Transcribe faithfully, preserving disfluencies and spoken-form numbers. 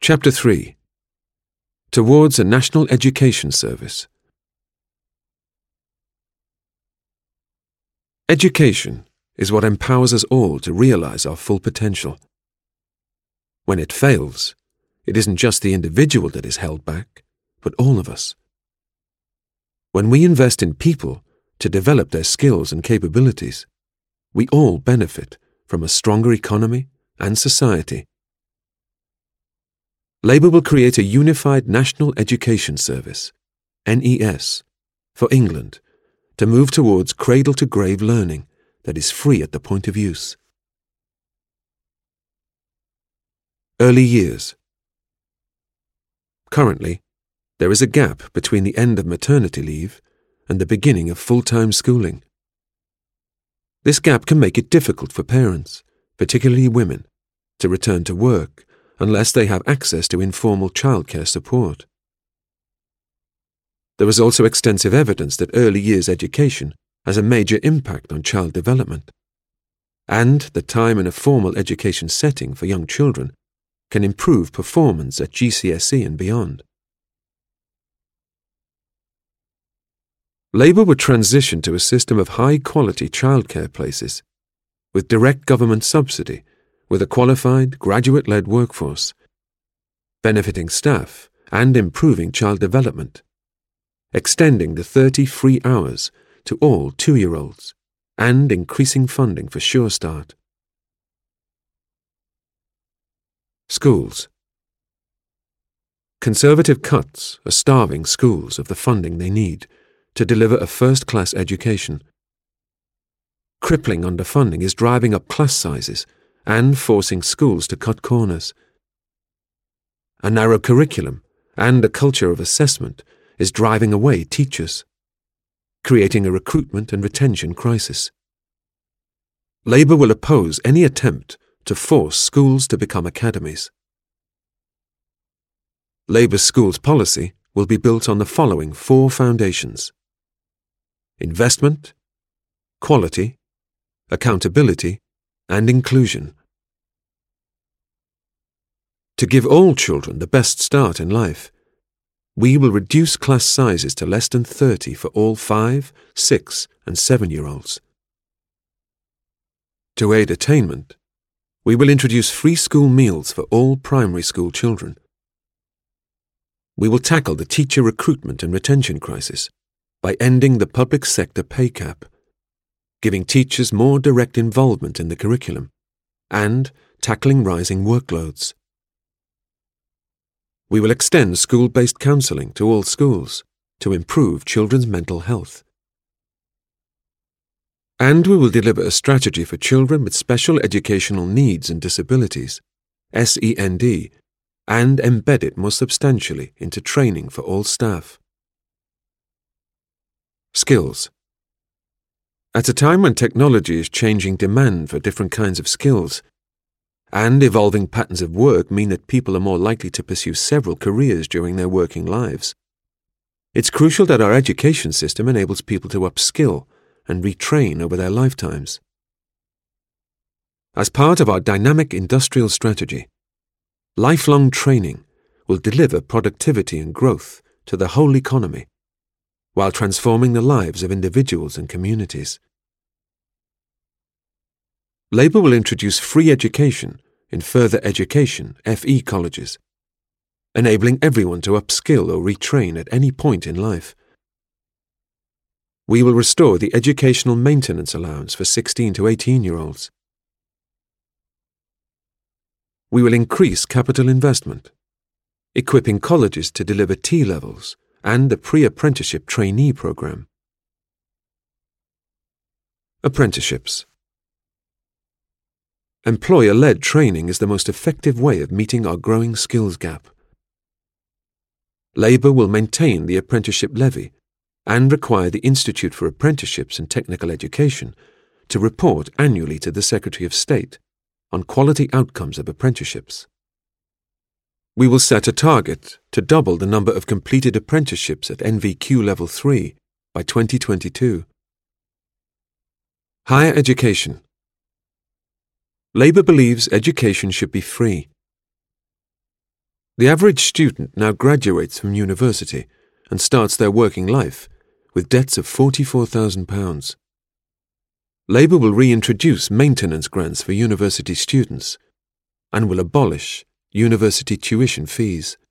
Chapter three. Towards a National Education Service. Education is what empowers us all to realize our full potential. When it fails, it isn't just the individual that is held back, but all of us. When we invest in people to develop their skills and capabilities, we all benefit from a stronger economy and society. Labour will create a unified National Education Service, N E S, for England to move towards cradle-to-grave learning that is free at the point of use. Early years. Currently, there is a gap between the end of maternity leave and the beginning of full-time schooling. This gap can make it difficult for parents, particularly women, to return to work unless they have access to informal childcare support. There is also extensive evidence that early years education has a major impact on child development, and the time in a formal education setting for young children can improve performance at G C S E and beyond. Labour would transition to a system of high-quality childcare places, with direct government subsidy, with a qualified, graduate-led workforce, benefiting staff and improving child development, extending the thirty free hours to all two-year-olds, and increasing funding for Sure Start. Schools. Conservative cuts are starving schools of the funding they need to deliver a first-class education. Crippling underfunding is driving up class sizes and forcing schools to cut corners. A narrow curriculum and a culture of assessment is driving away teachers, creating a recruitment and retention crisis. Labour will oppose any attempt to force schools to become academies. Labour's schools policy will be built on the following four foundations: investment, quality, accountability, and inclusion. To give all children the best start in life, we will reduce class sizes to less than thirty for all five, six, and seven-year-olds. To aid attainment, we will introduce free school meals for all primary school children. We will tackle the teacher recruitment and retention crisis by ending the public sector pay cap, giving teachers more direct involvement in the curriculum, and tackling rising workloads. We will extend school-based counselling to all schools to improve children's mental health. And we will deliver a strategy for children with special educational needs and disabilities, S E N D, and embed it more substantially into training for all staff. Skills. At a time when technology is changing demand for different kinds of skills, and evolving patterns of work mean that people are more likely to pursue several careers during their working lives, it's crucial that our education system enables people to upskill and retrain over their lifetimes. As part of our dynamic industrial strategy, lifelong training will deliver productivity and growth to the whole economy, while transforming the lives of individuals and communities. Labour will introduce free education in further education F E colleges, enabling everyone to upskill or retrain at any point in life. We will restore the educational maintenance allowance for sixteen to eighteen-year-olds. We will increase capital investment, equipping colleges to deliver T-levels and a pre-apprenticeship trainee program. Apprenticeships. Employer-led training is the most effective way of meeting our growing skills gap. Labour will maintain the apprenticeship levy and require the Institute for Apprenticeships and Technical Education to report annually to the Secretary of State on quality outcomes of apprenticeships. We will set a target to double the number of completed apprenticeships at N V Q Level three by twenty twenty-two. Higher education. Labour believes education should be free. The average student now graduates from university and starts their working life with debts of forty-four thousand pounds. Labour will reintroduce maintenance grants for university students and will abolish university tuition fees.